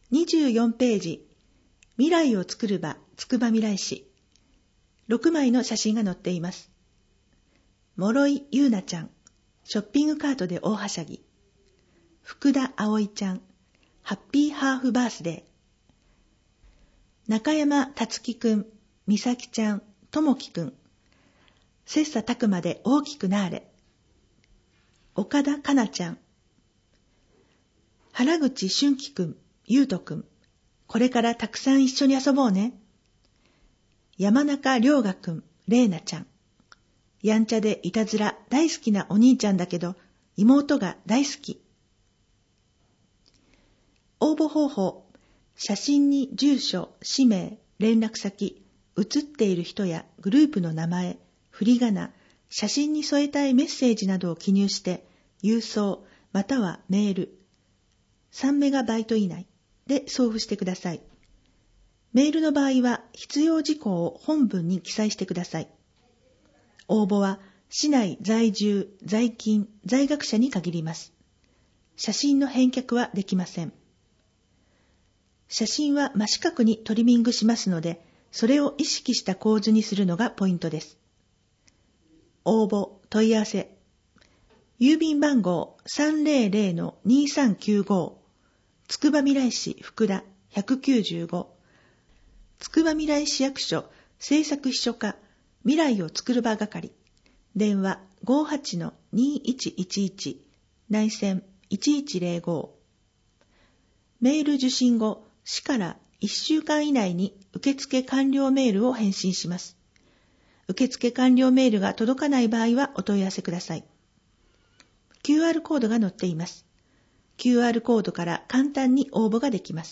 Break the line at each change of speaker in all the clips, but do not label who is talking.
24ページ、未来を作る場、つくば未来市。6枚の写真が載っています。諸井優奈ちゃん、ショッピングカートで大はしゃぎ。福田葵ちゃん、ハッピーハーフバースデー。中山達樹くん、美咲ちゃん、智樹くん。切磋琢磨で大きくなーれ。岡田かなちゃん。原口俊樹くん、ゆうとくん。これからたくさん一緒に遊ぼうね。山中涼河くん、れいなちゃん。やんちゃでいたずら大好きなお兄ちゃんだけど、妹が大好き。応募方法。写真に住所、氏名、連絡先、写っている人やグループの名前、振り仮名、写真に添えたいメッセージなどを記入して、郵送またはメール、3メガバイト以内で送付してください。メールの場合は必要事項を本文に記載してください。応募は市内在住、在勤、在学者に限ります。写真の返却はできません。写真は真四角にトリミングしますので、それを意識した構図にするのがポイントです。応募、問い合わせ。郵便番号 300-2395 つくばみらい市福田195つくばみらい市役所政策秘書課未来をつくる場係電話 58-2111 内線1105メール受信後市から1週間以内に受付完了メールを返信します。受付完了メールが届かない場合はお問い合わせください。QR コードが載っています。QR コードから簡単に応募ができます。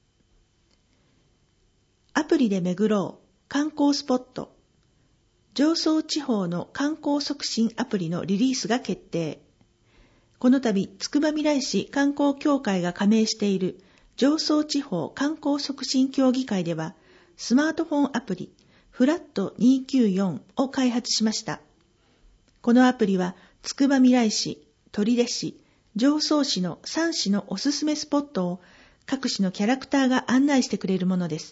アプリで巡ろう観光スポット。常総地方の観光促進アプリのリリースが決定。この度、つくばみらい市観光協会が加盟している常総地方観光促進協議会では、スマートフォンアプリフラット294を開発しました。このアプリは、つくばみらい市、取手市、常総市の3市のおすすめスポットを各市のキャラクターが案内してくれるものです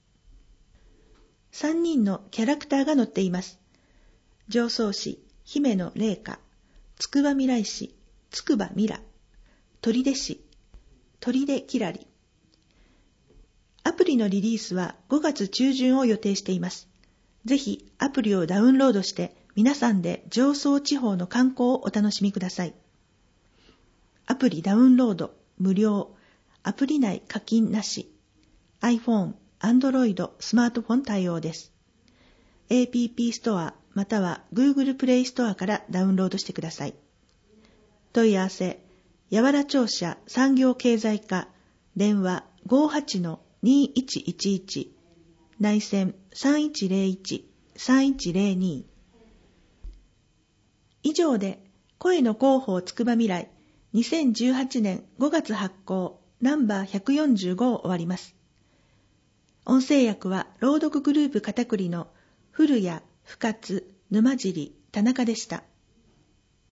。3人のキャラクターが載っています。常総市、姫野麗華、つくばみらい市、つくばみら、取手市、取手きらり。アプリのリリースは5月中旬を予定しています。ぜひアプリをダウンロードして皆さんで常総地方の観光をお楽しみください。アプリダウンロード無料。アプリ内課金なし。iPhone、Android、スマートフォン対応です。APP ストアまたは Google プレイストアからダウンロードしてください。問い合わせ、やわら庁舎産業経済課電話 58-2111 内線3101-3102以上で声の広報つくばみらい2018年5月発行ナンバー145を終わります。音声訳は朗読グループ片栗の古谷、深津、沼尻、田中でした。